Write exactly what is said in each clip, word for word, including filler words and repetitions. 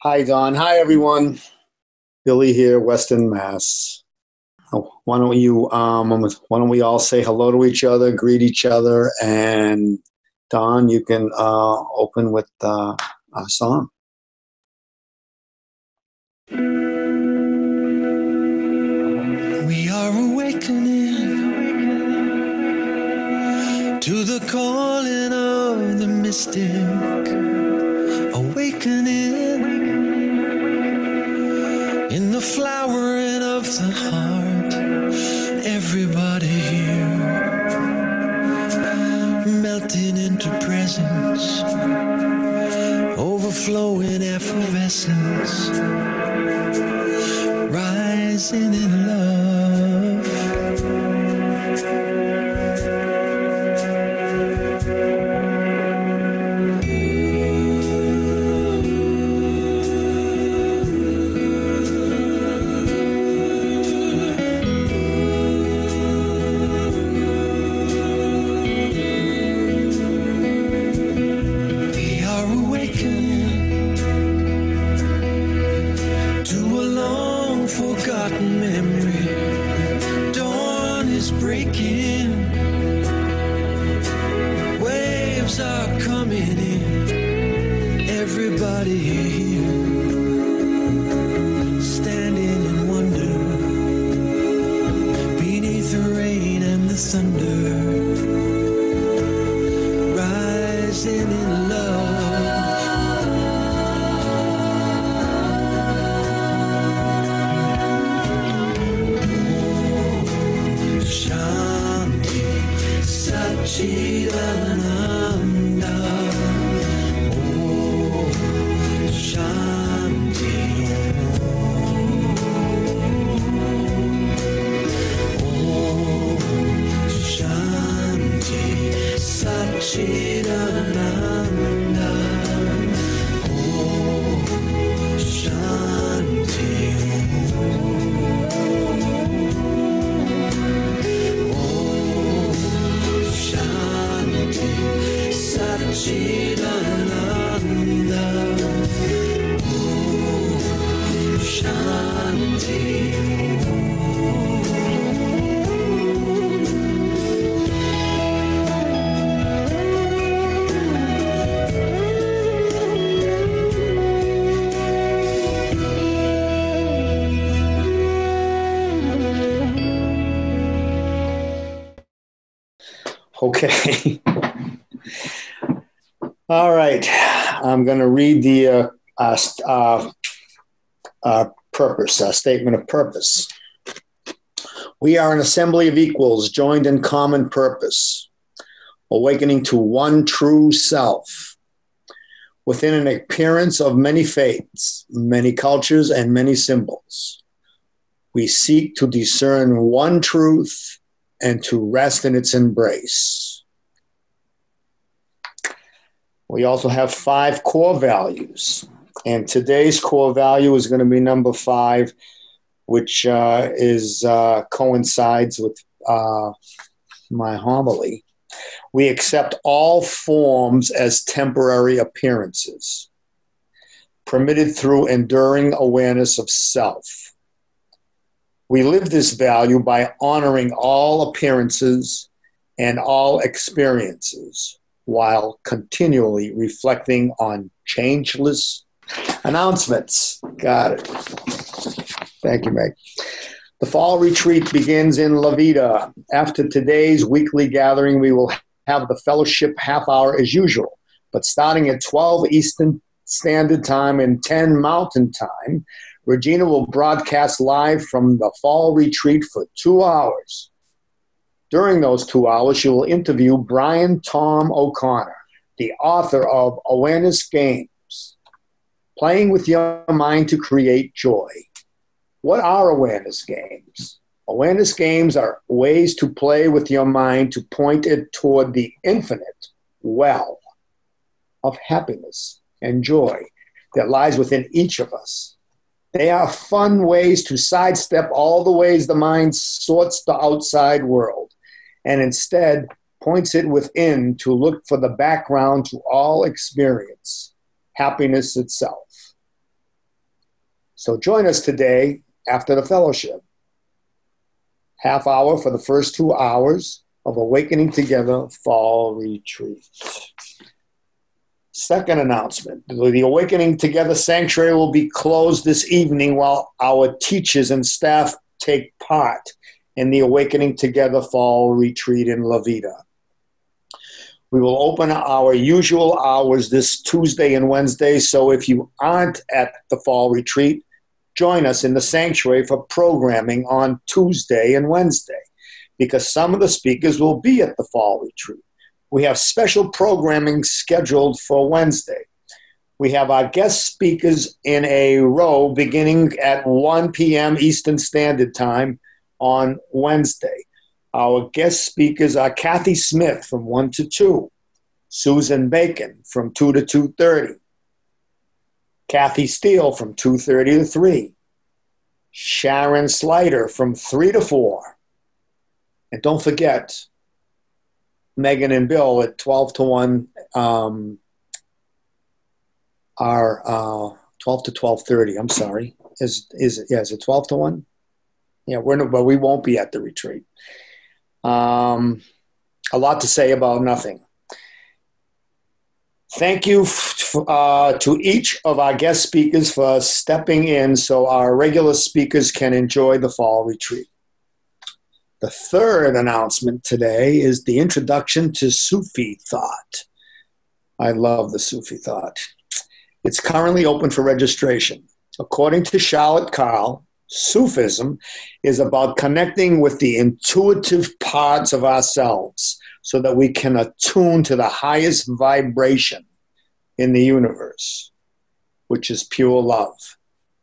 Hi, Don. Hi, everyone. Billy here, Weston, Mass. Oh, why don't you, um, why don't we all say hello to each other, greet each other, and Don, you can uh, open with uh, a song. We are awakening to the calling of the mystic, awakening in the flowering of the heart. Everybody here melting into presence, overflowing effervescence, rising in love. We are awakening to a long forgotten memory. Dawn is breaking, waves are coming in. Everybody here standing in wonder beneath the rain and the thunder, rising in love. Shanti Satchidananda. Oh, Shanti. Oh, Shanti Satchidananda. Oh, Shanti. Shanti Satchidananda. Oh, Shanti. Okay. All right. I'm going to read the uh, uh, uh, uh, purpose, uh, statement of purpose. We are an assembly of equals joined in common purpose, awakening to one true self. Within an appearance of many faiths, many cultures, and many symbols, we seek to discern one truth and to rest in its embrace. We also have five core values, and today's core value is going to be number five, which uh, is uh, coincides with uh, my homily. We accept all forms as temporary appearances, permitted through enduring awareness of self. We live this value by honoring all appearances and all experiences while continually reflecting on changeless announcements. Got it. Thank you, Meg. The fall retreat begins in La Vida. After today's weekly gathering, we will have the fellowship half hour as usual, but starting at twelve Eastern Standard Time and ten Mountain Time, Regina will broadcast live from the fall retreat for two hours. During those two hours, she will interview Brian Tom O'Connor, the author of Awareness Games, Playing with Your Mind to Create Joy. What are awareness games? Awareness games are ways to play with your mind to point it toward the infinite well of happiness and joy that lies within each of us. They are fun ways to sidestep all the ways the mind sorts the outside world and instead points it within to look for the background to all experience, happiness itself. So join us today after the fellowship. Half hour for the first two hours of Awakening Together Fall Retreat. Second announcement, the Awakening Together Sanctuary will be closed this evening while our teachers and staff take part in the Awakening Together Fall Retreat in La Vida. We will open our usual hours this Tuesday and Wednesday, so if you aren't at the Fall Retreat, join us in the sanctuary for programming on Tuesday and Wednesday, because some of the speakers will be at the Fall Retreat. We have special programming scheduled for Wednesday. We have our guest speakers in a row beginning at one p.m. Eastern Standard Time on Wednesday. Our guest speakers are Kathy Smith from one to two, Susan Bacon from two to two thirty, Kathy Steele from two thirty to three, Sharon Slider from three to four, and don't forget Megan and Bill at twelve to one um, are uh, twelve to twelve thirty. I'm sorry. Is is yeah, is it twelve to one? Yeah, we're no, but we won't be at the retreat. Um, a lot to say about nothing. Thank you f- uh, to each of our guest speakers for stepping in so our regular speakers can enjoy the fall retreat. The third announcement today is the introduction to Sufi thought. I love the Sufi thought. It's currently open for registration. According to Charlotte Carl, Sufism is about connecting with the intuitive parts of ourselves so that we can attune to the highest vibration in the universe, which is pure love.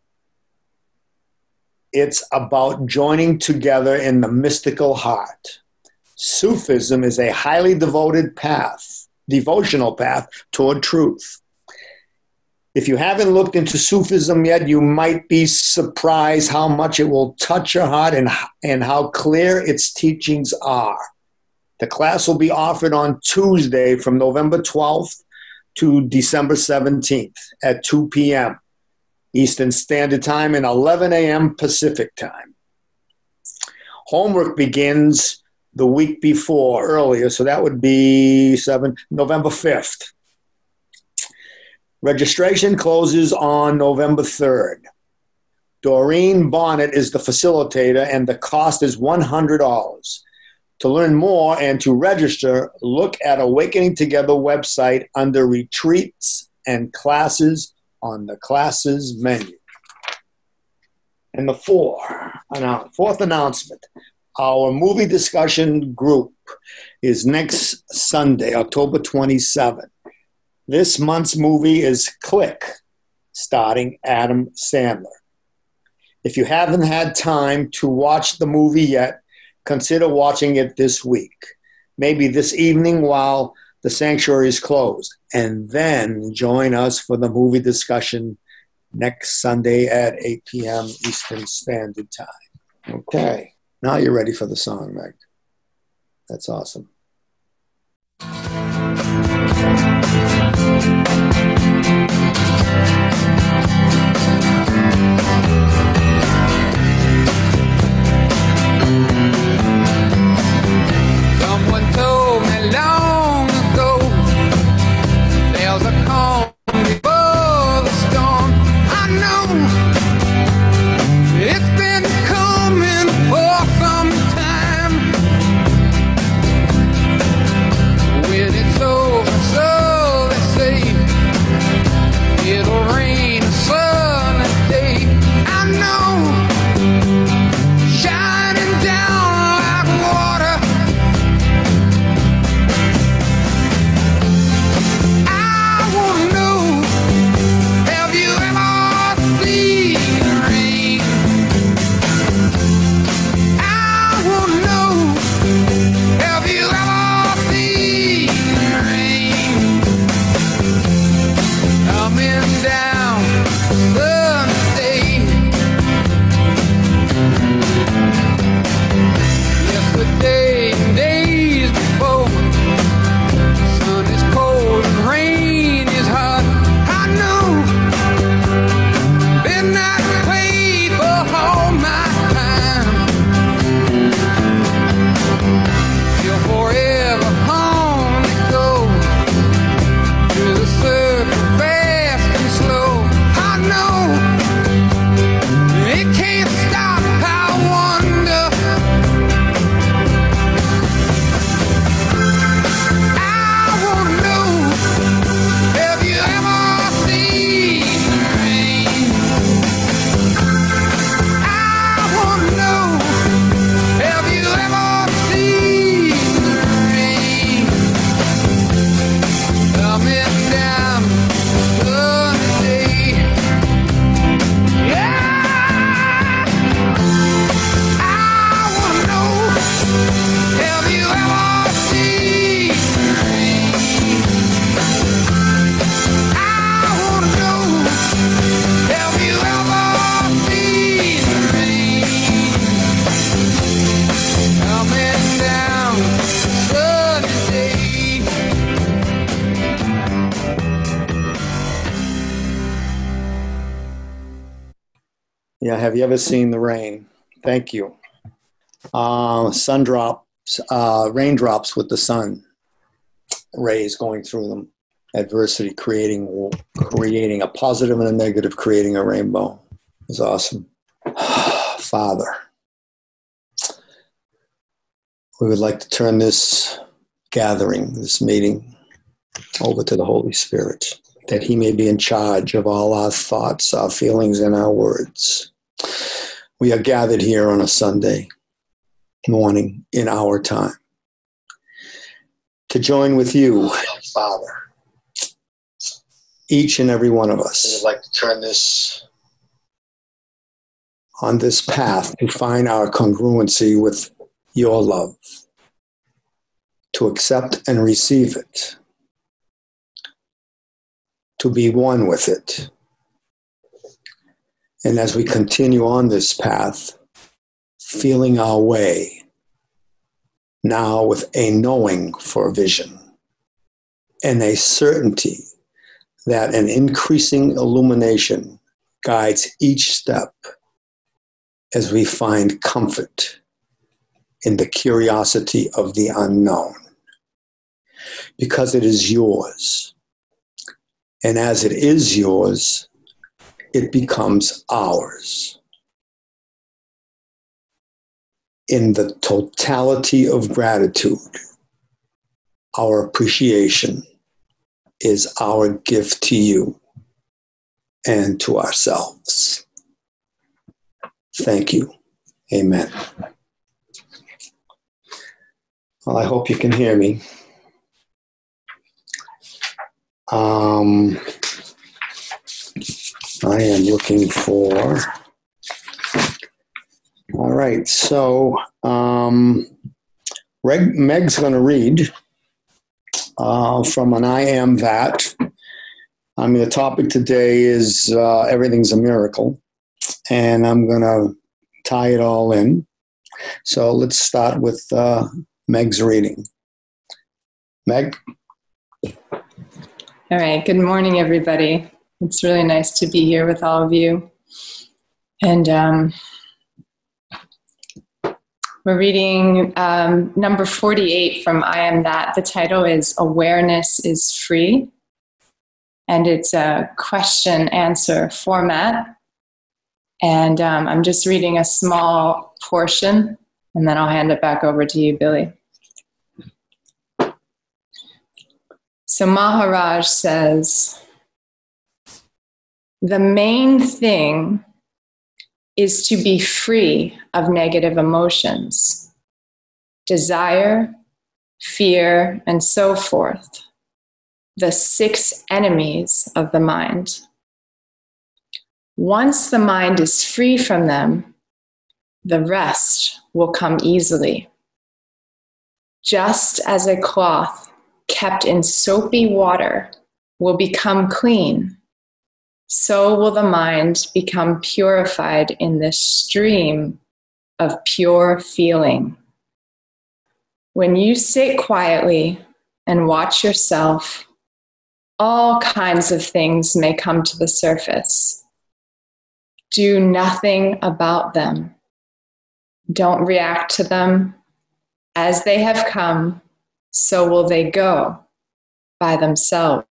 It's about joining together in the mystical heart. Sufism is a highly devoted path, devotional path toward truth. If you haven't looked into Sufism yet, you might be surprised how much it will touch your heart and, and how clear its teachings are. The class will be offered on Tuesday from November twelfth to December seventeenth at two p.m. Eastern Standard Time and eleven a.m. Pacific Time. Homework begins the week before, earlier, so that would be seven, November fifth. Registration closes on November third. Doreen Bonnet is the facilitator, and the cost is one hundred dollars. To learn more and to register, look at Awakening Together website under Retreats and Classes on the Classes menu. And the four, fourth announcement, our movie discussion group is next Sunday, October twenty-seventh. This month's movie is Click, starring Adam Sandler. If you haven't had time to watch the movie yet, consider watching it this week, maybe this evening while the sanctuary is closed, and then join us for the movie discussion next Sunday at eight p.m. Eastern Standard Time. Okay, now you're ready for the song, Meg. That's awesome. Someone told me long ago there's a calm before the storm. I know it's been coming for some time. When it's over, so they say Yeah, have you ever seen the rain? Thank you. Uh, sun drops, uh, raindrops with the sun rays going through them. Adversity creating creating a positive and a negative, creating a rainbow. It's awesome. Father, we would like to turn this gathering, this meeting, over to the Holy Spirit, that he may be in charge of all our thoughts, our feelings, and our words. We are gathered here on a Sunday morning in our time to join with you, Father. Each and every one of us would like to turn this on this path to find our congruency with your love, to accept and receive it, to be one with it. And as we continue on this path, feeling our way, now with a knowing for vision and a certainty that an increasing illumination guides each step as we find comfort in the curiosity of the unknown, because it is yours. And as it is yours, it becomes ours. In the totality of gratitude, our appreciation is our gift to you and to ourselves. Thank you. Amen. Well, I hope you can hear me. Um, I am looking for... All right, so um, Reg, Meg's going to read uh, from an I Am That. I mean, the topic today is uh, Everything's a Miracle, and I'm going to tie it all in. So let's start with uh, Meg's reading. Meg? All right, good morning, everybody. It's really nice to be here with all of you. And um, we're reading um, number forty-eight from I Am That. The title is Awareness is Free. And it's a question-answer format. And um, I'm just reading a small portion, and then I'll hand it back over to you, Billy. So Maharaj says, the main thing is to be free of negative emotions, desire, fear, and so forth, the six enemies of the mind. Once the mind is free from them, the rest will come easily. Just as a cloth kept in soapy water will become clean, so will the mind become purified in this stream of pure feeling. When you sit quietly and watch yourself, all kinds of things may come to the surface. Do nothing about them. Don't react to them. As they have come, so will they go by themselves.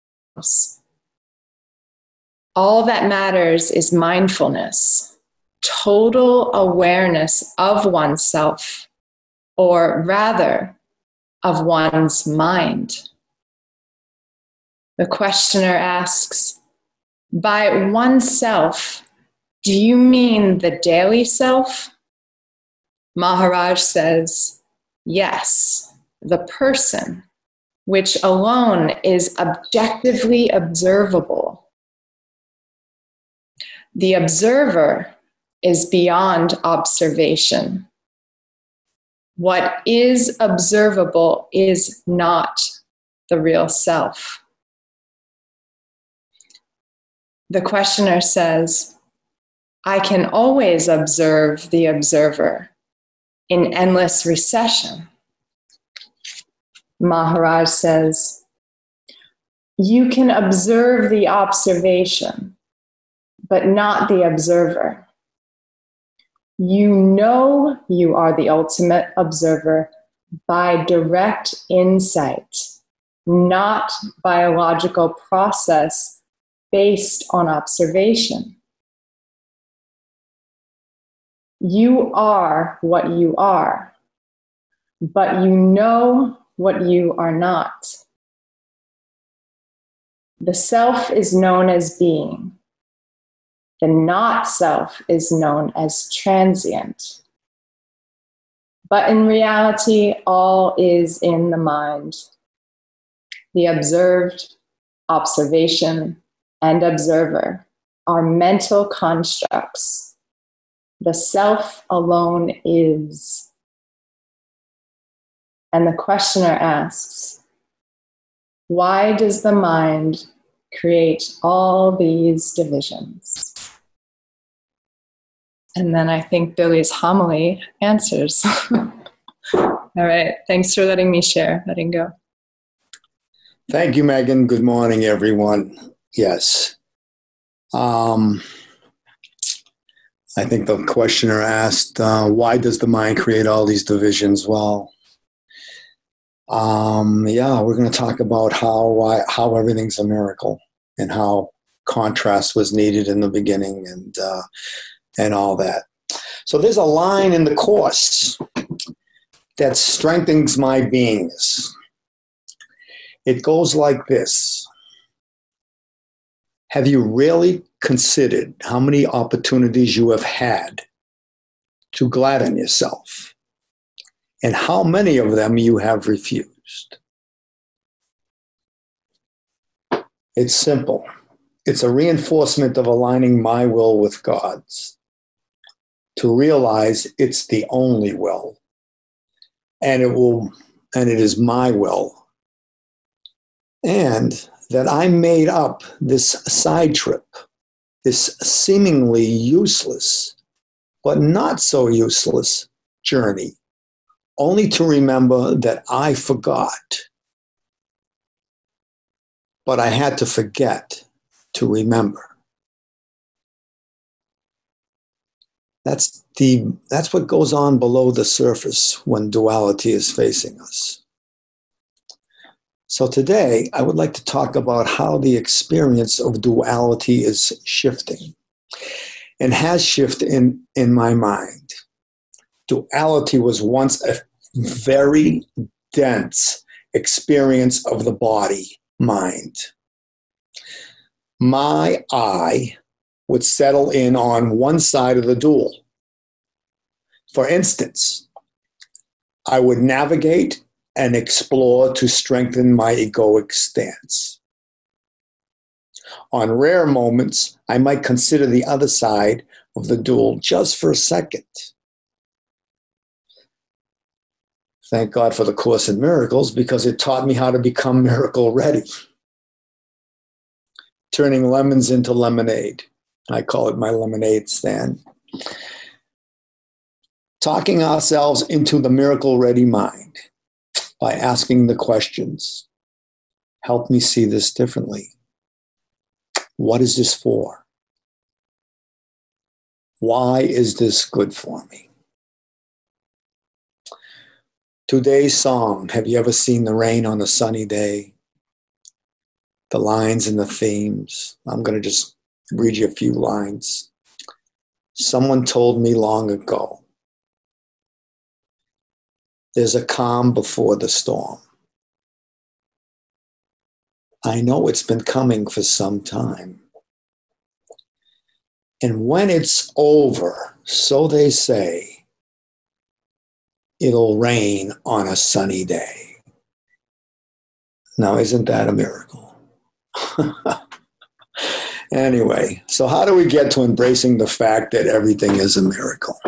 All that matters is mindfulness, total awareness of oneself, or rather, of one's mind. The questioner asks, by oneself, do you mean the daily self? Maharaj says, yes, the person, which alone is objectively observable. The observer is beyond observation. What is observable is not the real self. The questioner says, I can always observe the observer in endless recession. Maharaj says, you can observe the observation, but not the observer. You know you are the ultimate observer by direct insight, not biological process based on observation. You are what you are, but you know what you are not. The self is known as being. The not self is known as transient. But in reality, all is in the mind. The observed, observation, and observer are mental constructs. The self alone is. And the questioner asks, why does the mind create all these divisions? And then I think Billy's homily answers. All right. Thanks for letting me share, letting go. Thank you, Megan. Good morning, everyone. Yes. Um, I think the questioner asked, uh, why does the mind create all these divisions? Well, um, yeah, we're going to talk about how why, how everything's a miracle and how contrast was needed in the beginning and uh, and all that. So there's a line in the Course that strengthens my beingness. It goes like this. Have you really considered how many opportunities you have had to gladden yourself? And how many of them you have refused? It's simple. It's a reinforcement of aligning my will with God's, to realize it's the only will, and it will, and it is my will, and that I made up this side trip, this seemingly useless, but not so useless journey, only to remember that I forgot. But I had to forget to remember. That's the that's what goes on below the surface when duality is facing us. So today, I would like to talk about how the experience of duality is shifting and has shifted in, in my mind. Duality was once a very dense experience of the body, mind. My I would settle in on one side of the dual. For instance, I would navigate and explore to strengthen my egoic stance. On rare moments, I might consider the other side of the dual just for a second. Thank God for the Course in Miracles, because it taught me how to become miracle ready. Turning lemons into lemonade. I call it my lemonade stand. Talking ourselves into the miracle ready mind by asking the questions. Help me see this differently. What is this for? Why is this good for me? Today's song, have you ever seen the rain on a sunny day? The lines and the themes. I'm going to just read you a few lines. Someone told me long ago, there's a calm before the storm. I know it's been coming for some time. And when it's over, so they say, it'll rain on a sunny day. Now, isn't that a miracle? Anyway, so how do we get to embracing the fact that everything is a miracle?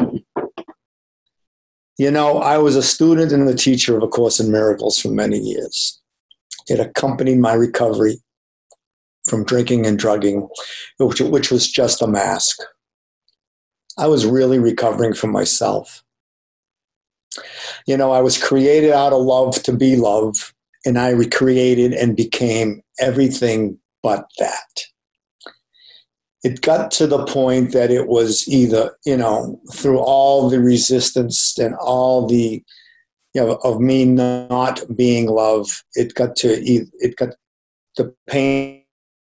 You know, I was a student and a teacher of A Course in Miracles for many years. It accompanied my recovery from drinking and drugging, which, which was just a mask. I was really recovering from myself. You know, I was created out of love to be love, and I recreated and became everything but that. it got to the point that it was either, you know, through all the resistance and all the, you know, of me not being love, it got to, it got the pain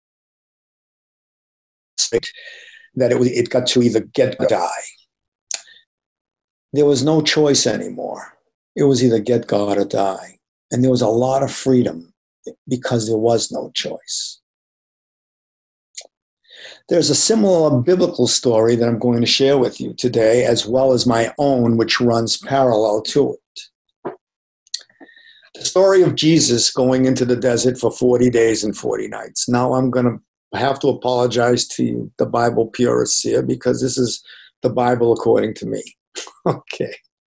that it was, it got to either get or die. There was no choice anymore. It was either get God or die. And there was a lot of freedom because there was no choice. There's a similar biblical story that I'm going to share with you today, as well as my own, which runs parallel to it. The story of Jesus going into the desert for forty days and forty nights. Now I'm going to have to apologize to you, the Bible purists here, because this is the Bible according to me. Okay.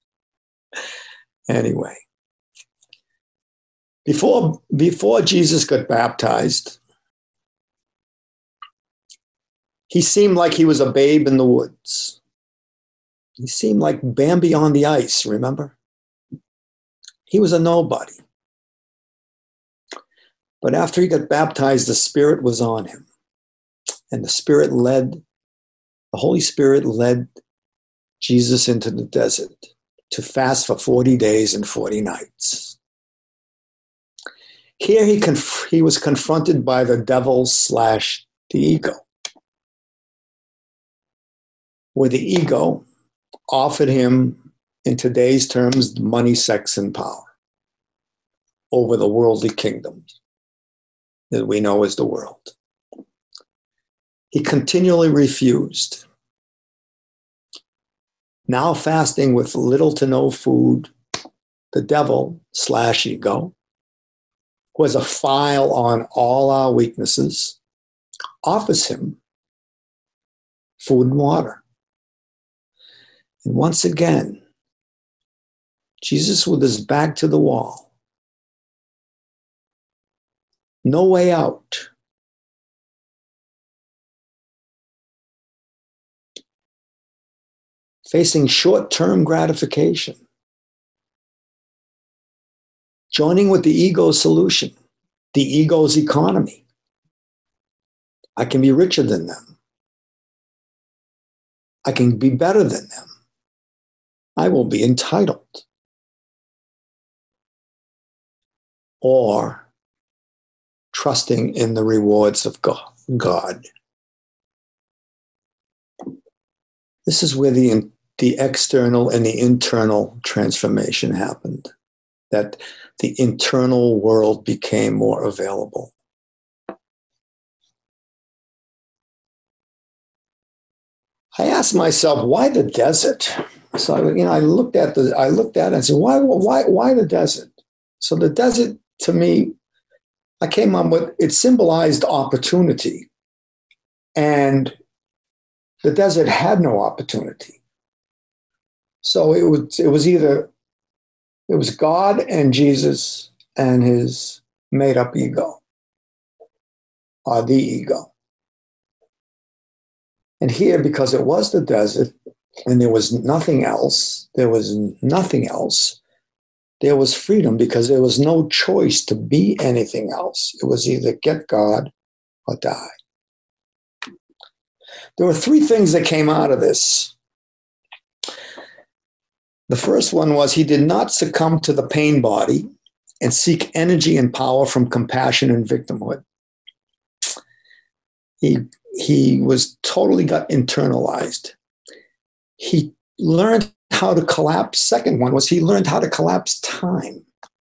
Anyway. Before, before Jesus got baptized, he seemed like he was a babe in the woods. He seemed like Bambi on the ice, remember? He was a nobody. But after he got baptized, the Spirit was on him. And the Spirit led, the Holy Spirit led Jesus into the desert to fast for forty days and forty nights. Here he, conf- he was confronted by the devil slash the ego, where the ego offered him, in today's terms, money, sex, and power over the worldly kingdoms that we know as the world. He continually refused. Now fasting with little to no food, the devil slash ego, who has a file on all our weaknesses, offers him food and water. And once again, Jesus with his back to the wall, no way out. Facing short-term gratification, joining with the ego's solution, the ego's economy. I can be richer than them. I can be better than them. I will be entitled. Or trusting in the rewards of God. This is where the, the external and the internal transformation happened, that the internal world became more available. I asked myself, why the desert? So you know, I looked at the, I looked at it and said, why, why, why the desert? So the desert, to me, I came on with, it symbolized opportunity, and the desert had no opportunity. So it was, it was either, it was God and Jesus and his made-up ego, or the ego. And here, because it was the desert and there was nothing else, there was nothing else, there was freedom because there was no choice to be anything else. It was either get God or die. There were three things that came out of this. The first one was he did not succumb to the pain body and seek energy and power from compassion and victimhood. He, he was totally got internalized. He learned how to collapse. Second one was he learned how to collapse time.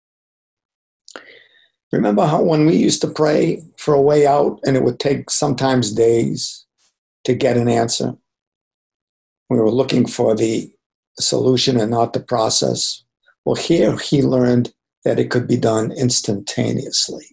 Remember how when we used to pray for a way out and it would take sometimes days to get an answer? We were looking for the solution and not the process. Well, here he learned that it could be done instantaneously.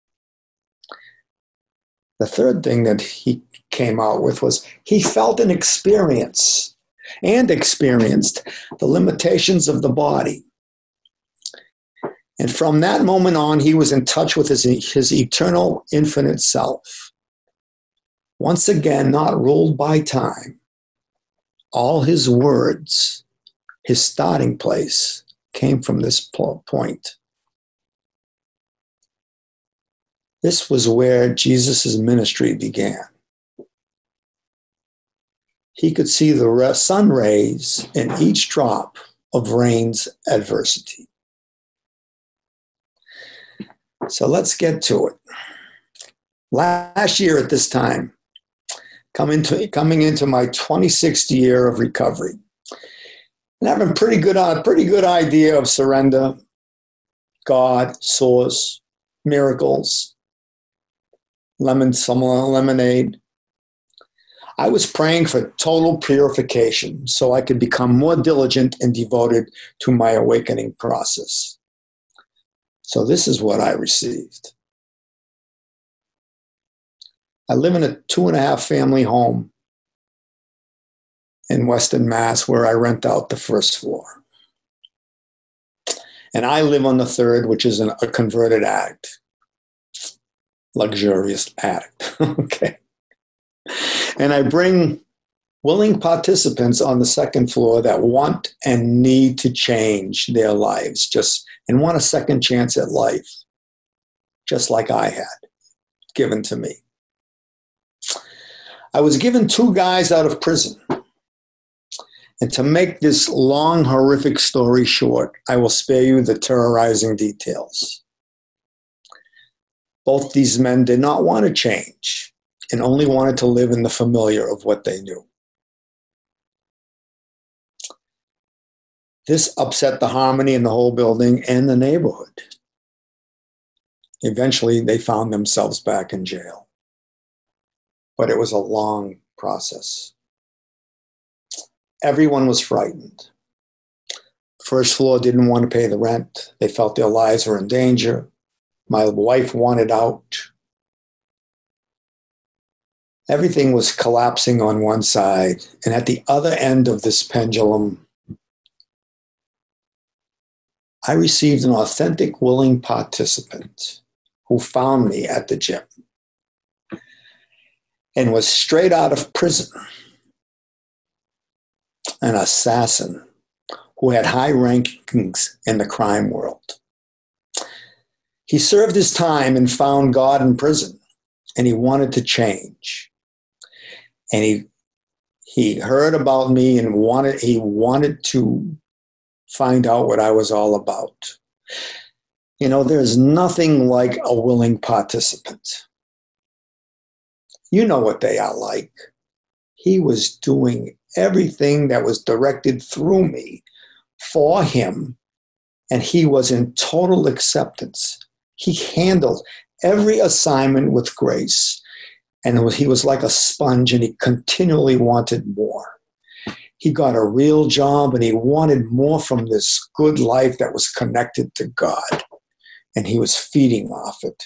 The third thing that he came out with was he felt an experience and experienced the limitations of the body. And from that moment on, he was in touch with his, his eternal, infinite self. Once again, not ruled by time. All his words, his starting place, came from this point. This was where Jesus' ministry began. he could see the sun rays in each drop of rain's adversity. So let's get to it. Last year at this time, coming into, coming into my twenty-sixth year of recovery, and having pretty good, a pretty good idea of surrender, God, source, miracles, lemon, some lemonade. I was praying for total purification so I could become more diligent and devoted to my awakening process. So this is what I received. I live in a two and a half family home in Western Mass where I rent out the first floor. And I live on the third, which is an, a converted attic. Luxurious attic, okay? And I bring willing participants on the second floor that want and need to change their lives just and want a second chance at life, just like I had given to me. I was given two guys out of prison. And to make this long, horrific story short, I will spare you the terrorizing details. Both these men did not want to change and only wanted to live in the familiar of what they knew. This upset the harmony in the whole building and the neighborhood. Eventually, they found themselves back in jail. But it was a long process. Everyone was frightened. First floor didn't want to pay the rent. They felt their lives were in danger. My wife wanted out. Everything was collapsing on one side. And at the other end of this pendulum, I received an authentic, willing participant who found me at the gym and was straight out of prison. An assassin who had high rankings in the crime world. He served his time and found God in prison, and he wanted to change. And he he heard about me and wanted he wanted to find out what I was all about. You know, there's nothing like a willing participant. You know what they are like. He was doing everything that was directed through me for him, and he was in total acceptance. He handled every assignment with grace, and it was, he was like a sponge, and he continually wanted more. He got a real job, and he wanted more from this good life that was connected to God, and he was feeding off it.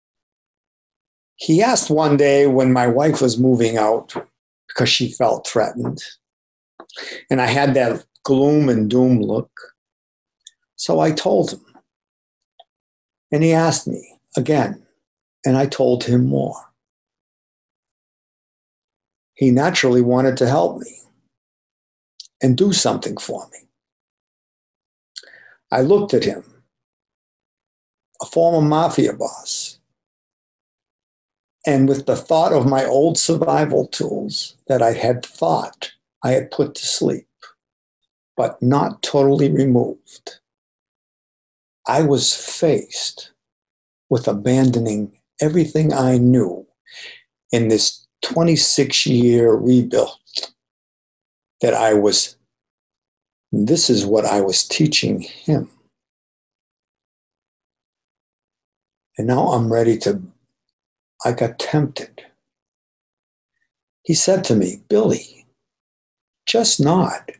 He asked one day when my wife was moving out, because she felt threatened. And I had that gloom and doom look. So I told him. And he asked me again, and I told him more. He naturally wanted to help me and do something for me. I looked at him, a former mafia boss, and with the thought of my old survival tools that I had thought I had put to sleep, but not totally removed, I was faced with abandoning everything I knew in this twenty-six year rebuild that I was, this is what I was teaching him. And now I'm ready to, I got tempted. He said to me, Billy, just nod.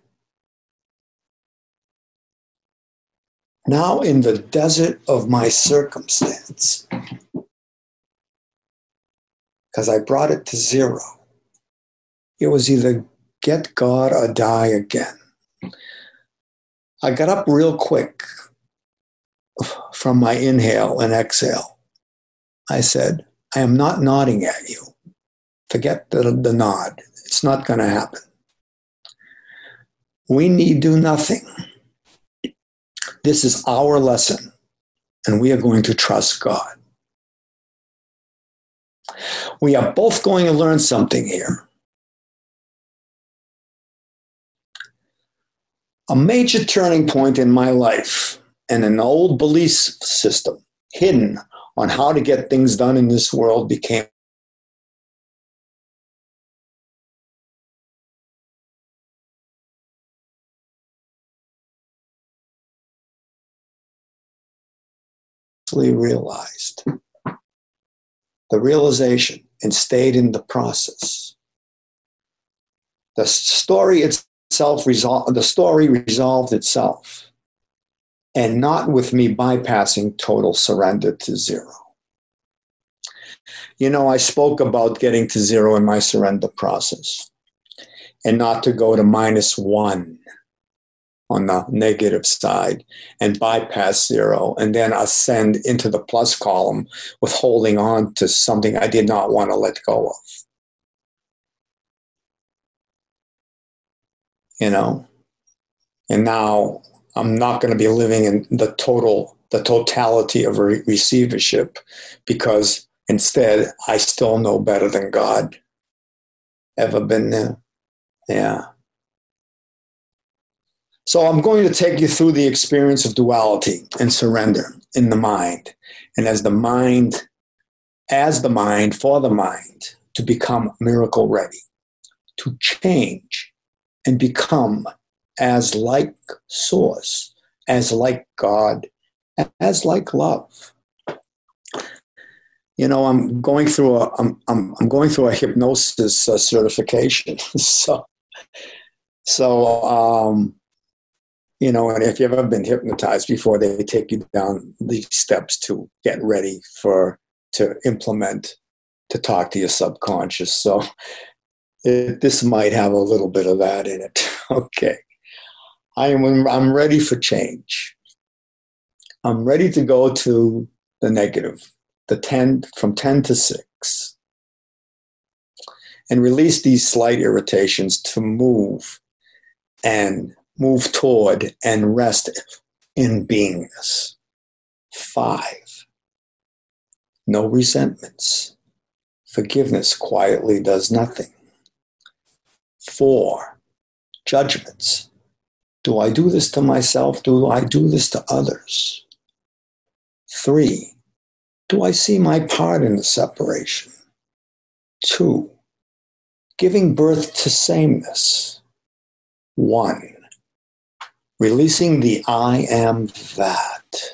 Now in the desert of my circumstance, because I brought it to zero, it was either get God or die again. I got up real quick from my inhale and exhale. I said, I am not nodding at you. Forget the, the nod. It's not going to happen. We need do nothing. This is our lesson, and we are going to trust God. We are both going to learn something here. A major turning point in my life and an old belief system hidden on how to get things done in this world became realized. The realization and stayed in the process. The story itself resolved, the story resolved itself, and not with me bypassing total surrender to zero. You know, I spoke about getting to zero in my surrender process and not to go to minus one on the negative side and bypass zero and then ascend into the plus column with holding on to something I did not want to let go of. You know, and now I'm not going to be living in the total, the totality of re- receivership because instead I still know better than God. Ever been there? Yeah. So I'm going to take you through the experience of duality and surrender in the mind. And as the mind, as the mind, for the mind, to become miracle ready, to change and become as like source, as like God, as like love. You know, I'm going through a, I'm, I'm, I'm going through a hypnosis uh, certification. so, so, um, You know, and if you've ever been hypnotized before, they take you down these steps to get ready for, to implement, to talk to your subconscious. So it, this might have a little bit of that in it. Okay. I am, I'm ready for change. I'm ready to go to the negative, the ten, from ten to six, and release these slight irritations to move and move toward and rest in beingness. Five, no resentments. Forgiveness quietly does nothing. Four, judgments. Do I do this to myself? Do I do this to others? Three, do I see my part in the separation? Two, giving birth to sameness. One, releasing the I am that.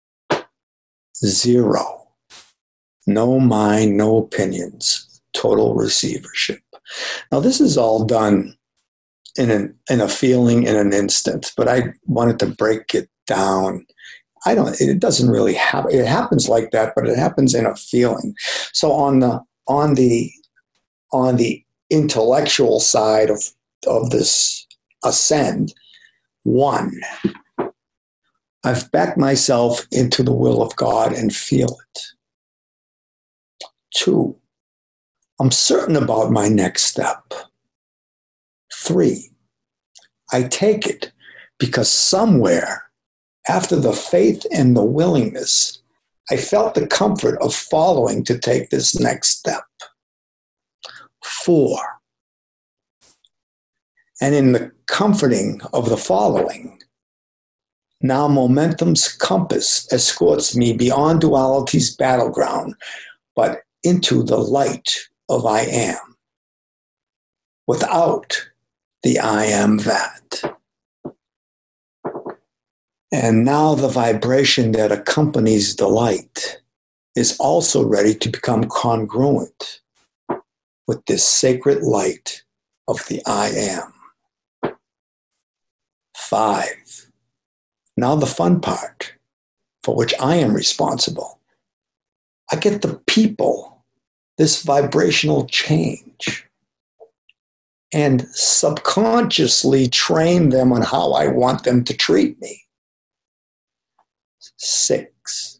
Zero. No mind, no opinions. Total receivership. Now, this is all done in an in a feeling in an instant, but I wanted to break it down. I don't, it doesn't really happen. It happens like that, but it happens in a feeling. So on the, on the, on the intellectual side of, of this ascend, one, I've backed myself into the will of God and feel it. Two, I'm certain about my next step. Three, I take it because somewhere after the faith and the willingness, I felt the comfort of following to take this next step. Four, and in the comforting of the following, now momentum's compass escorts me beyond duality's battleground, but into the light of I am, without the I am that. And now the vibration that accompanies the light is also ready to become congruent with this sacred light of the I am. Five. Now the fun part, for which I am responsible. I get the people, this vibrational change, and subconsciously train them on how I want them to treat me. Six.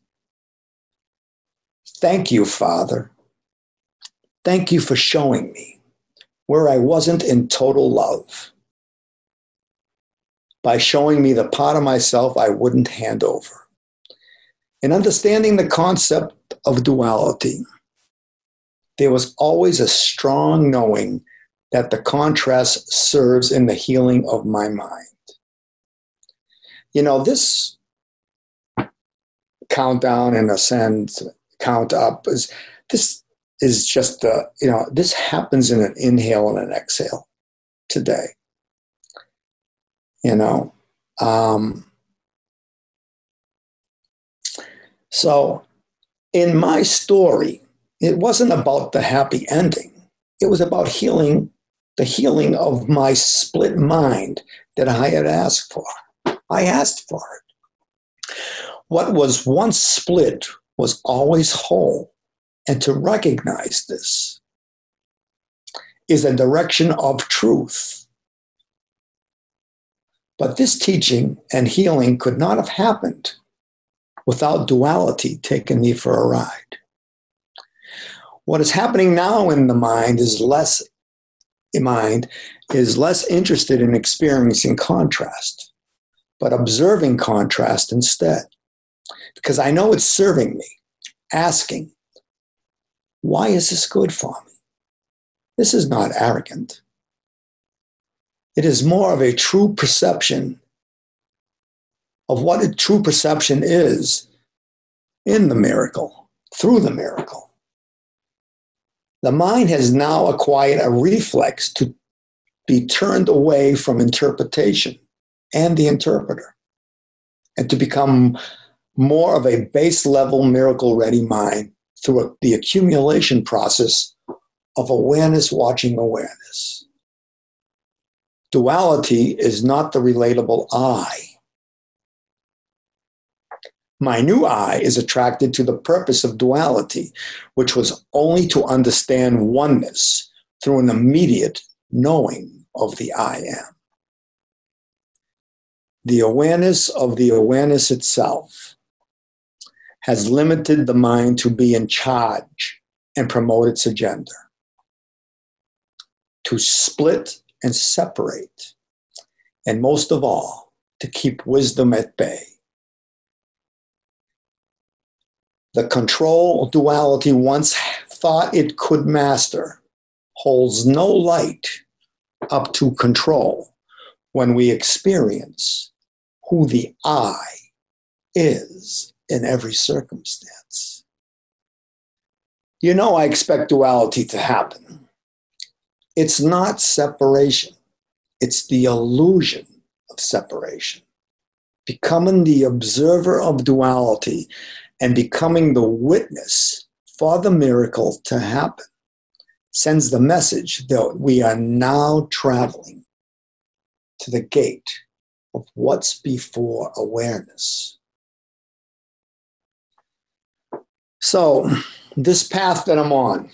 Thank you, Father. Thank you for showing me where I wasn't in total love, by showing me the part of myself I wouldn't hand over. In understanding the concept of duality, there was always a strong knowing that the contrast serves in the healing of my mind. You know, this countdown and ascend, count up is this is just uh, you know, this happens in an inhale and an exhale today. You know, um, so in my story, it wasn't about the happy ending. It was about healing, the healing of my split mind that I had asked for. I asked for it. What was once split was always whole. And to recognize this is a direction of truth. But this teaching and healing could not have happened without duality taking me for a ride. What is happening now in the mind is less mind is less interested in experiencing contrast, but observing contrast instead. Because I know it's serving me, asking, why is this good for me? This is not arrogant. It is more of a true perception of what a true perception is in the miracle, through the miracle. The mind has now acquired a reflex to be turned away from interpretation and the interpreter, and to become more of a base level miracle ready mind through the accumulation process of awareness watching awareness. Duality is not the relatable I. My new I is attracted to the purpose of duality, which was only to understand oneness through an immediate knowing of the I am. The awareness of the awareness itself has limited the mind to be in charge and promote its agenda, to split and separate, and most of all, to keep wisdom at bay. The control duality once thought it could master holds no light up to control when we experience who the I is in every circumstance. You know, I expect duality to happen. It's not separation. It's the illusion of separation. Becoming the observer of duality and becoming the witness for the miracle to happen sends the message that we are now traveling to the gate of what's before awareness. So, this path that I'm on,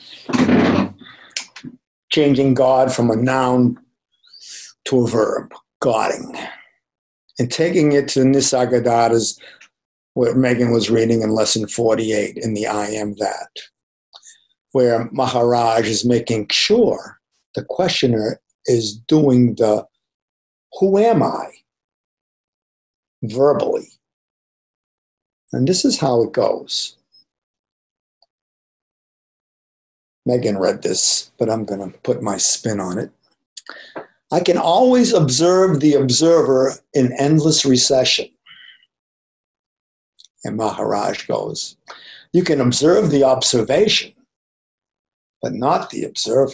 changing God from a noun to a verb, Godding, and taking it to Nisargadatta's, what Megan was reading in lesson forty-eight in the I Am That, where Maharaj is making sure the questioner is doing the who am I verbally. And this is how it goes. Megan read this, but I'm going to put my spin on it. I can always observe the observer in endless recession. And Maharaj goes, you can observe the observation, but not the observer.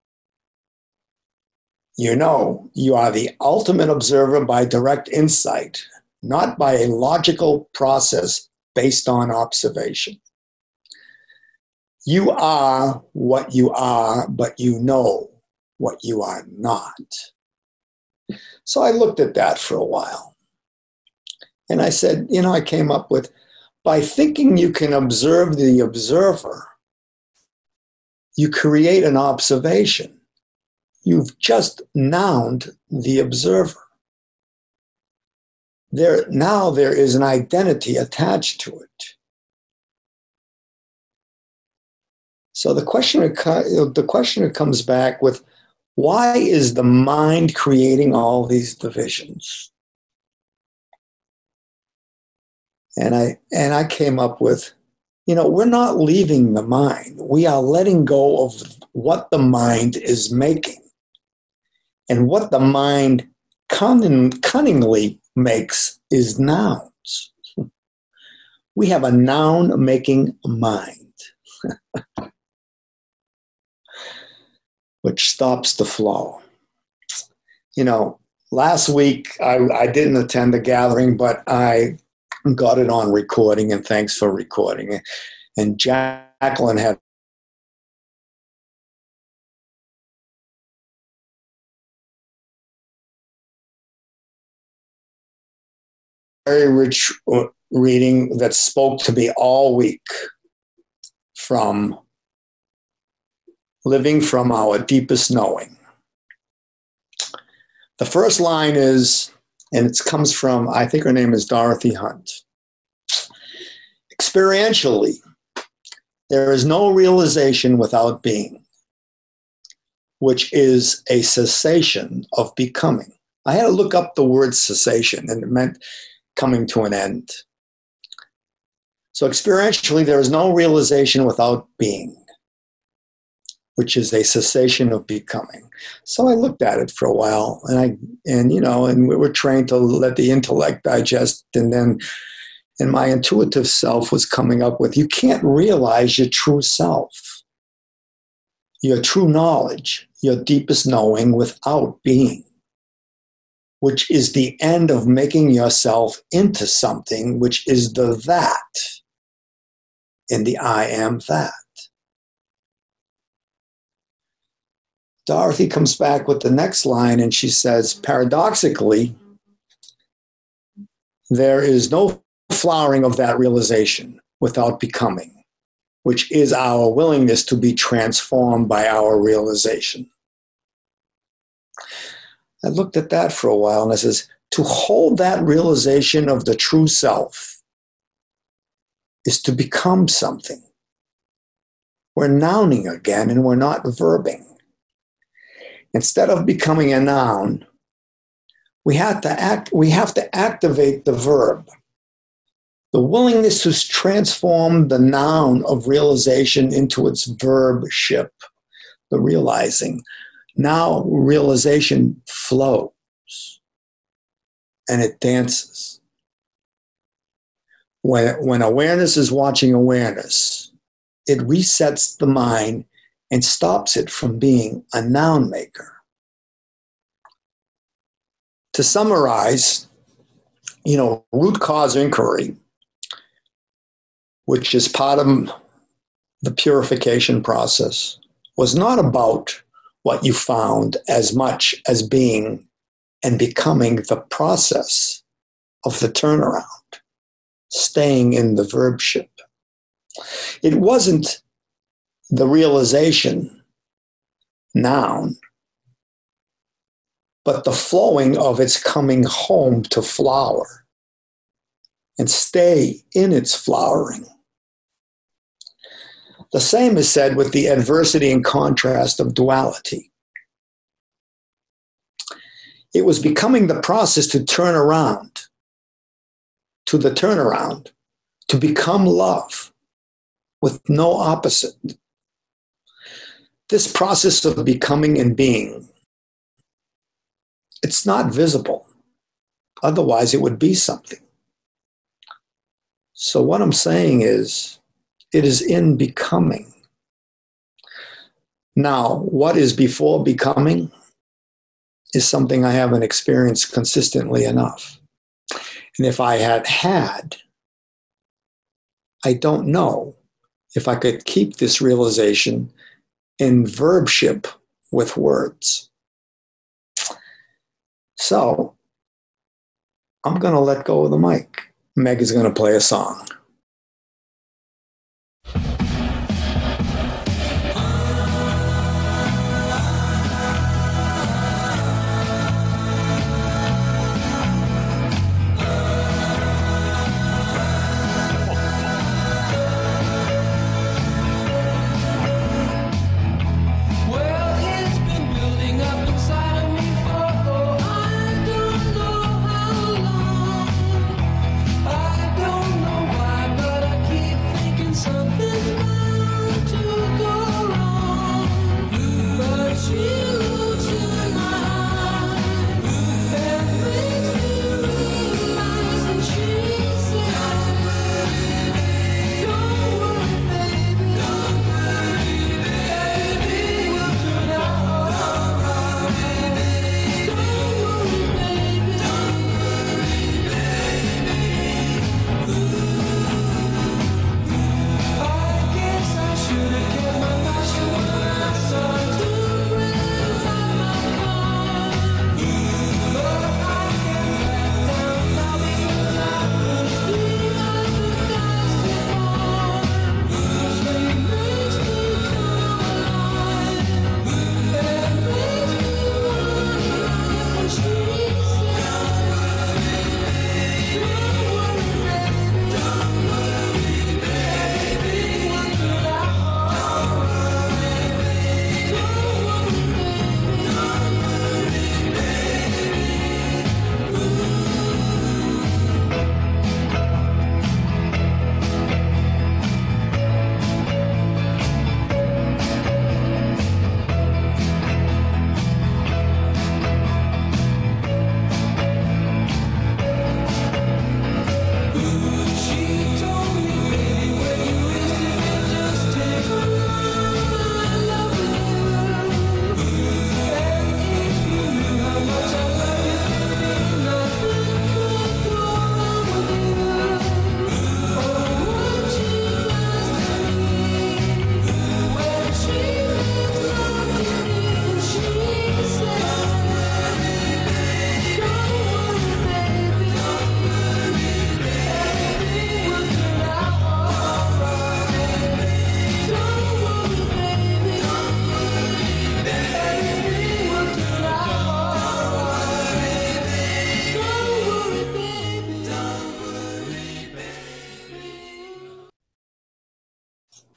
You know, you are the ultimate observer by direct insight, not by a logical process based on observation. You are what you are, but you know what you are not. So I looked at that for a while. And I said, you know, I came up with, by thinking you can observe the observer, you create an observation. You've just nouned the observer. There, now there is an identity attached to it. So the questioner, the questioner comes back with, why is the mind creating all these divisions? And I, and I came up with, you know, we're not leaving the mind. We are letting go of what the mind is making. And what the mind cunning, cunningly makes is nouns. We have a noun-making mind, which stops the flow. You know, last week I, I didn't attend the gathering, but I got it on recording, and thanks for recording. And Jacqueline had very rich reading that spoke to me all week from living from our deepest knowing. The first line is, and it comes from, I think her name is Dorothy Hunt. Experientially, there is no realization without being, which is a cessation of becoming. I had to look up the word cessation, and it meant coming to an end. So experientially, there is no realization without being, which is a cessation of becoming. So I looked at it for a while, and I, and you know, and we were trained to let the intellect digest, and then, and my intuitive self was coming up with, you can't realize your true self, your true knowledge, your deepest knowing without being, which is the end of making yourself into something, which is the that in the I am that. Dorothy comes back with the next line, and she says, paradoxically, there is no flowering of that realization without becoming, which is our willingness to be transformed by our realization. I looked at that for a while, and I says, to hold that realization of the true self is to become something. We're nouning again, and we're not verbing. Instead of becoming a noun, we have to act, we have to activate the verb. The willingness to transform the noun of realization into its verbship, the realizing. Now realization flows and it dances. When, when awareness is watching awareness, it resets the mind and stops it from being a noun maker. To summarize, you know, root cause inquiry, which is part of the purification process, was not about what you found as much as being and becoming the process of the turnaround, staying in the verbship. It wasn't the realization, noun, but the flowing of its coming home to flower and stay in its flowering. The same is said with the adversity and contrast of duality. It was becoming the process to turn around, to the turnaround, to become love with no opposite. This process of becoming and being, it's not visible. Otherwise, it would be something. So what I'm saying is, it is in becoming. Now, what is before becoming is something I haven't experienced consistently enough. And if I had had, I don't know if I could keep this realization in verbship with words. So, I'm going to let go of the mic. Meg is going to play a song. I don't know why.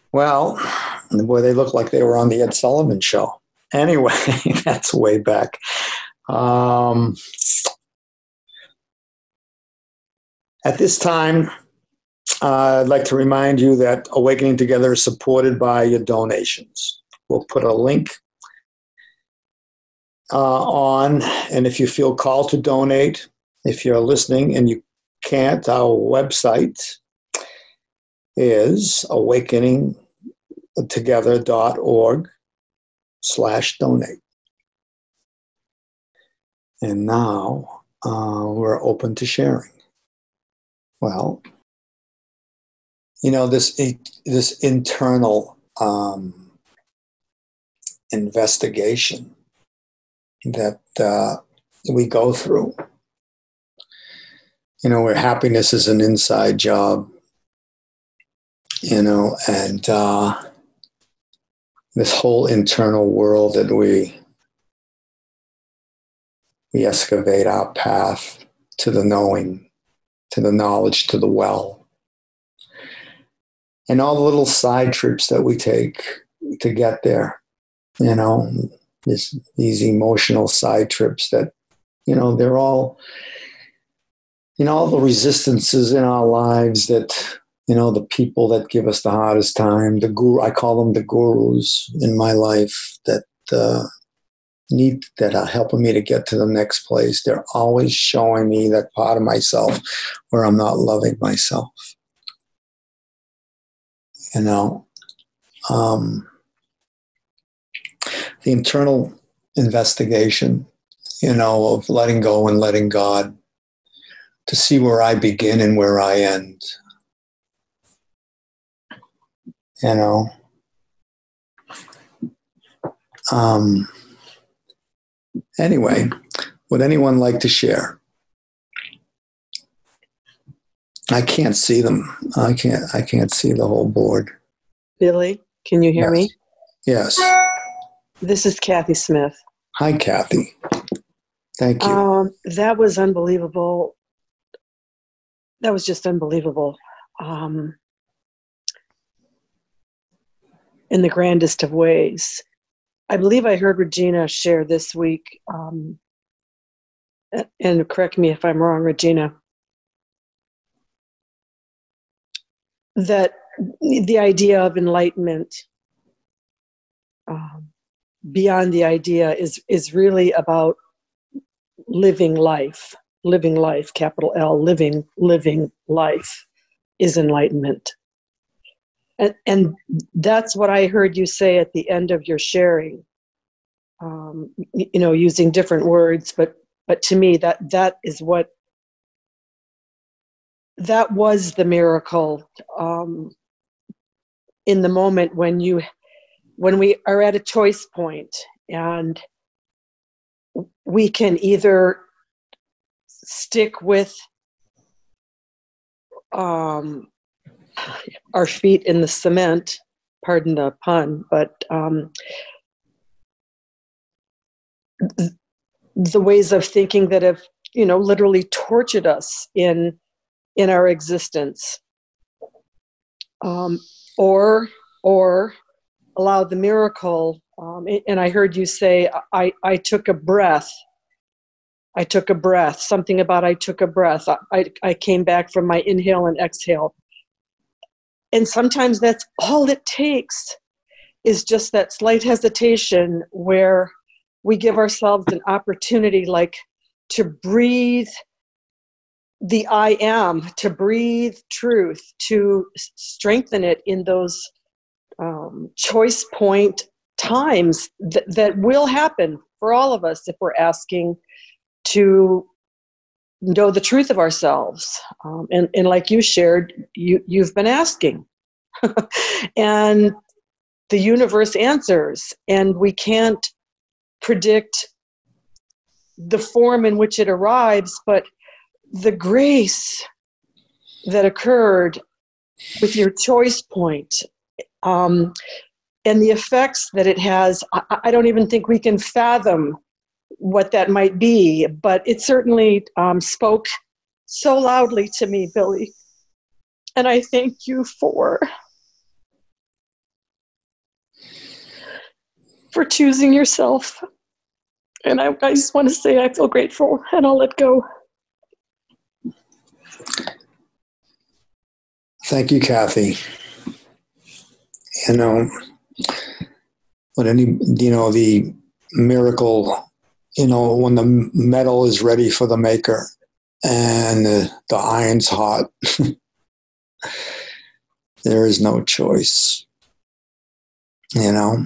Well, boy, they look like they were on the Ed Sullivan Show. Anyway, that's way back. Um, at this time, uh, I'd like to remind you that Awakening Together is supported by your donations. We'll put a link uh, on, and if you feel called to donate, if you're listening and you can't, our website is awakening together dot org slash donate. And now uh, we're open to sharing. Well, you know, this this internal um, investigation that uh, we go through, you know, where happiness is an inside job, you know, and uh, this whole internal world that we we excavate our path to the knowing, to the knowledge, to the well. And all the little side trips that we take to get there, you know, this, these emotional side trips that, you know, they're all, you know, all the resistances in our lives that, you know, the people that give us the hardest time, the guru, I call them the gurus in my life that uh, need, that are helping me to get to the next place. They're always showing me that part of myself where I'm not loving myself. You know, um, the internal investigation, you know, of letting go and letting God, to see where I begin and where I end. You know, um, anyway, would anyone like to share? I can't see them. I can't. I can't see the whole board. Billy, can you hear Yes. me? Yes. This is Kathy Smith. Hi, Kathy. Thank you. Um, that was unbelievable. That was just unbelievable. Um, in the grandest of ways. I believe I heard Regina share this week, um, and correct me if I'm wrong, Regina, that the idea of enlightenment um, beyond the idea is is really about living life, living life, capital L, living, living life is enlightenment. And, and that's what I heard you say at the end of your sharing, um, you know, using different words, but but to me, that that is what, that was the miracle um, in the moment when you, when we are at a choice point and we can either stick with um, our feet in the cement, pardon the pun, but um, th- the ways of thinking that have, you know, literally tortured us in in our existence, um, or or allow the miracle. Um, and I heard you say, I, I took a breath. I took a breath. Something about I took a breath. I, I, I came back from my inhale and exhale. And sometimes that's all it takes, is just that slight hesitation where we give ourselves an opportunity, like to breathe the I am, to breathe truth, to strengthen it in those um, choice point times th- that will happen for all of us if we're asking to know the truth of ourselves. Um, and, and like you shared, you, you've been asking. And the universe answers, and we can't predict the form in which it arrives, but the grace that occurred with your choice point, um, and the effects that it has, I, I don't even think we can fathom what that might be, but it certainly um, spoke so loudly to me, Billy. And I thank you for for choosing yourself. And I, I just want to say I feel grateful, and I'll let go. Thank you, Kathy. You know, when any, you know, the miracle, you know, when the metal is ready for the maker and the, the iron's hot, there is no choice, you know.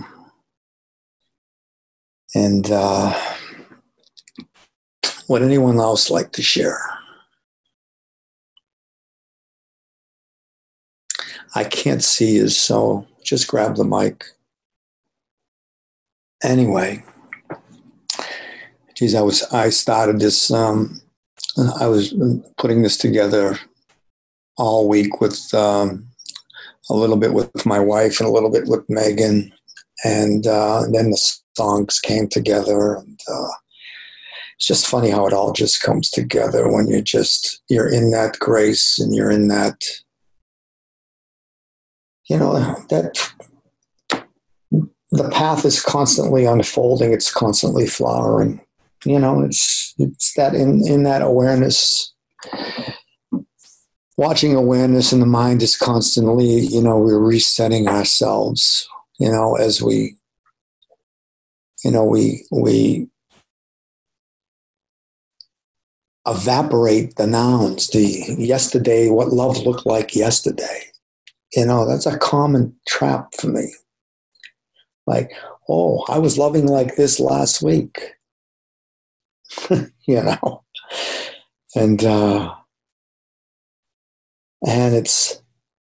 And uh, would anyone else like to share? I can't see you, so just grab the mic. Anyway, geez, I was I started this. Um, I was putting this together all week with um, a little bit with my wife and a little bit with Megan, and, uh, and then the songs came together. And uh, it's just funny how it all just comes together when you're just you're in that grace and you're in that. You know, that the path is constantly unfolding. It's constantly flowering. You know, it's it's that in, in that awareness, watching awareness in the mind is constantly, you know, we're resetting ourselves, you know, as we, you know, we, we evaporate the nouns, the yesterday, what love looked like yesterday. You know, that's a common trap for me. Like, oh, I was loving like this last week. You know, and uh, and it's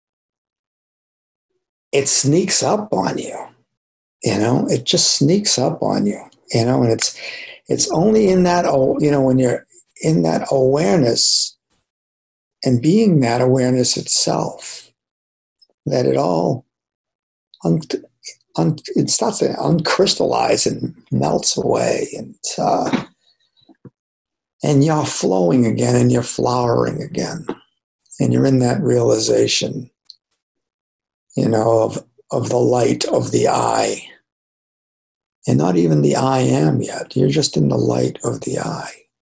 it sneaks up on you. You know, it just sneaks up on you. You know, and it's it's only in that, you know, when you're in that awareness and being that awareness itself, that it all, un, un, it starts to uncrystallize and melts away, and uh, and you're flowing again, and you're flowering again, and you're in that realization, you know, of of the light of the I, and not even the I am yet. You're just in the light of the I.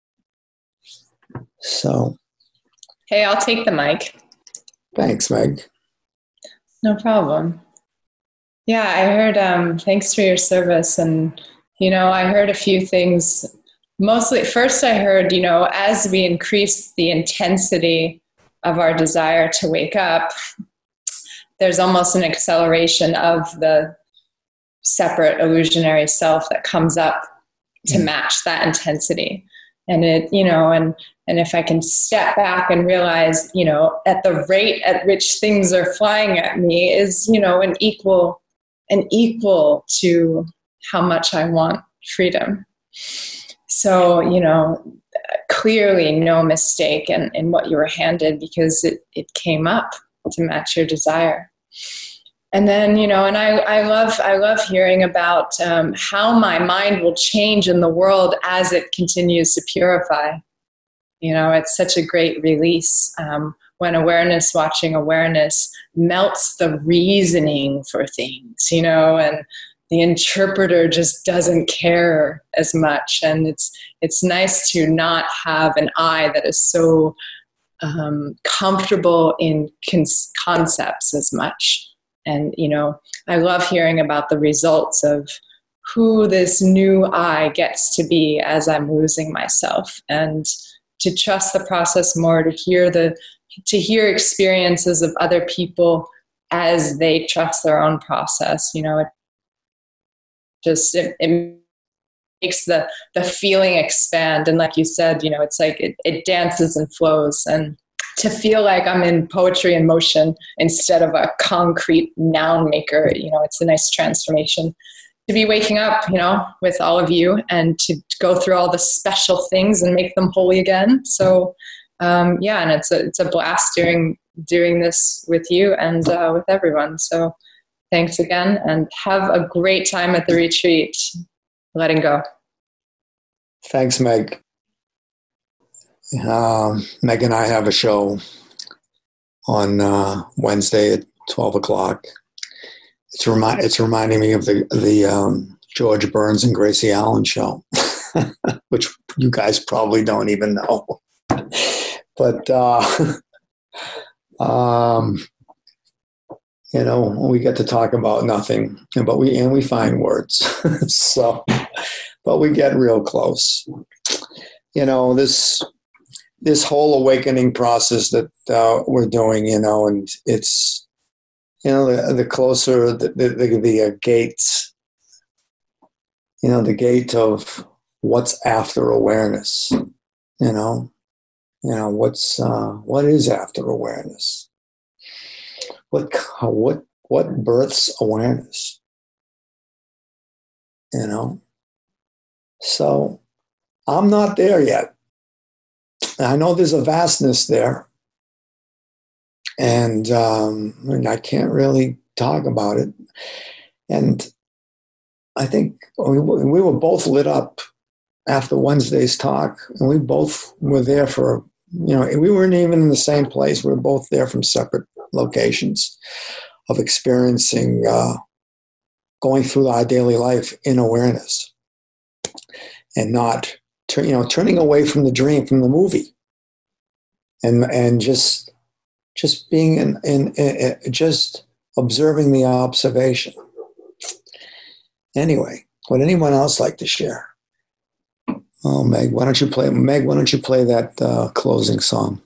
So, Hey, I'll take the mic. Thanks, Meg. No problem. Yeah, I heard, um, thanks for your service. And, you know, I heard a few things. Mostly, first I heard, you know, as we increase the intensity of our desire to wake up, there's almost an acceleration of the separate illusionary self that comes up to match that intensity. And it, you know, and, and if I can step back and realize, you know, at the rate at which things are flying at me is, you know, an equal, an equal to how much I want freedom. So, you know, clearly no mistake in, in what you were handed, because it, it came up to match your desire. And then, you know, and I, I love, I love hearing about um, how my mind will change in the world as it continues to purify. You know, it's such a great release um, when awareness, watching awareness, melts the reasoning for things, you know, and the interpreter just doesn't care as much. And it's, it's nice to not have an I that is so um, comfortable in con- concepts as much. And, you know, I love hearing about the results of who this new I gets to be as I'm losing myself, and to trust the process more, to hear the, to hear experiences of other people as they trust their own process. You know, it just, it, it makes the, the feeling expand. And like you said, you know, it's like it, it dances and flows. And to feel like I'm in poetry in motion instead of a concrete noun maker, you know, it's a nice transformation. To be waking up, you know, with all of you, and to, to go through all the special things and make them holy again. So, um, yeah, and it's a it's a blast doing doing this with you and uh, with everyone. So, thanks again, and have a great time at the retreat. Letting go. Thanks, Meg. Um, Meg and I have a show on uh, Wednesday at twelve o'clock. It's remind it's reminding me of the the um, George Burns and Gracie Allen show, which you guys probably don't even know. But, uh, um, you know, we get to talk about nothing, but we, and we find words. So, but we get real close. You know, this, this whole awakening process that uh, we're doing, you know, and it's, you know, the, the closer the, the, the, the uh, gates, you know, the gate of what's after awareness, you know, you know, what's, uh, what is after awareness? What, what, what births awareness, you know? So I'm not there yet. I know there's a vastness there, and, um, and I can't really talk about it. And I think we, we were both lit up after Wednesday's talk, and we both were there for, you know, we weren't even in the same place. We were both there from separate locations of experiencing, uh, going through our daily life in awareness, and not, you know, turning away from the dream, from the movie, and and just just being in, in, in just observing the observation. Anyway, would anyone else like to share? Oh, Meg, why don't you play? Meg, why don't you play that uh, closing song?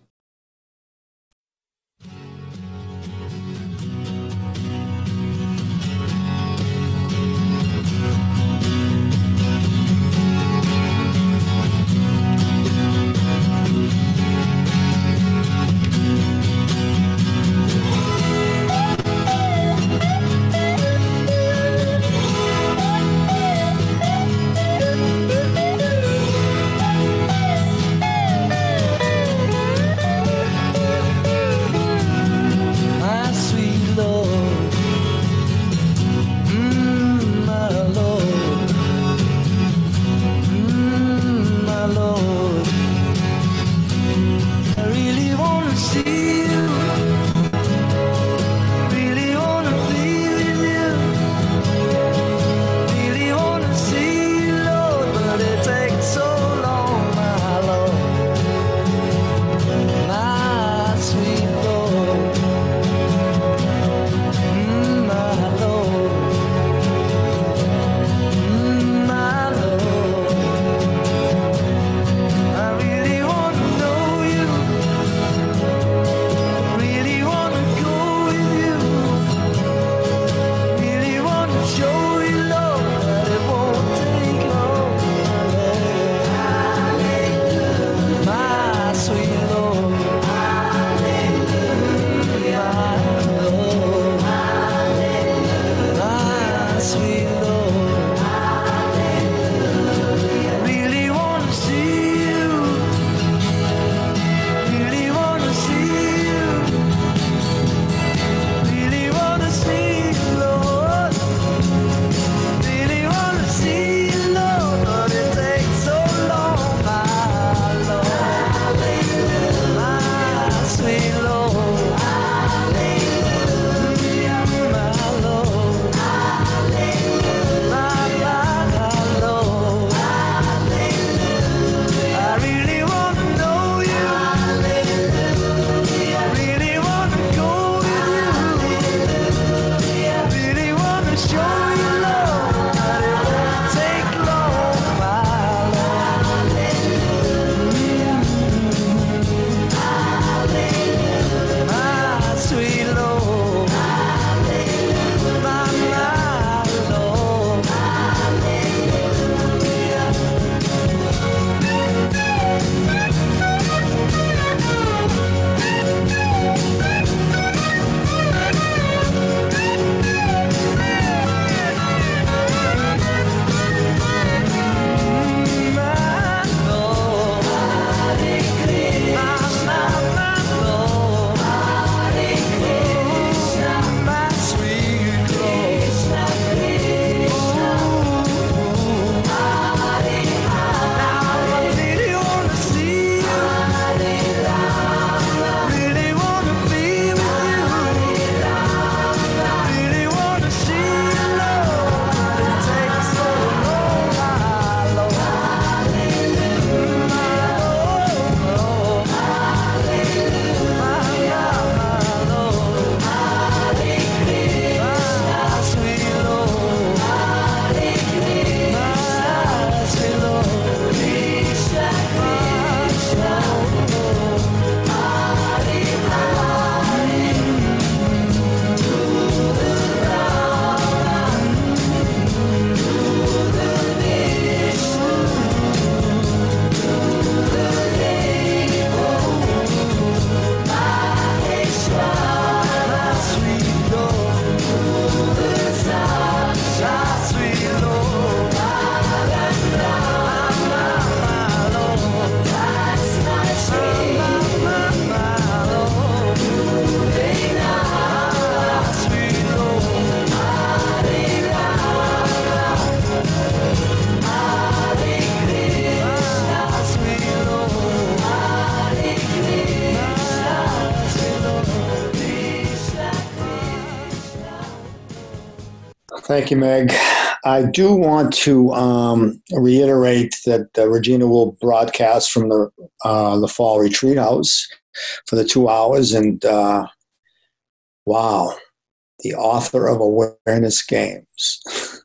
Thank you, Meg. I do want to um, reiterate that uh, Regina will broadcast from the uh, the fall retreat house for the two hours. And uh, wow, the author of Awareness Games.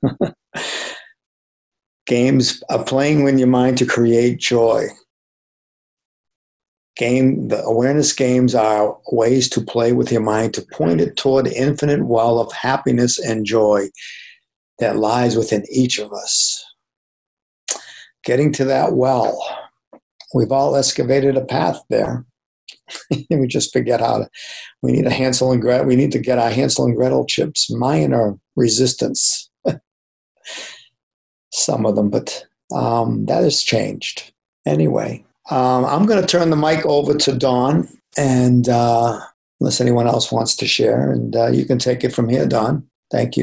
Games are playing with your mind to create joy. Game, the awareness games are ways to play with your mind to point it toward the infinite well of happiness and joy that lies within each of us. Getting to that well, we've all excavated a path there. We just forget how to. We need a Hansel and Gretel. We need to get our Hansel and Gretel chips. Mine are resistance. Some of them, but um, that has changed. Anyway. Um, I'm going to turn the mic over to Dawn, and uh, unless anyone else wants to share, and uh, you can take it from here, Dawn. Thank you.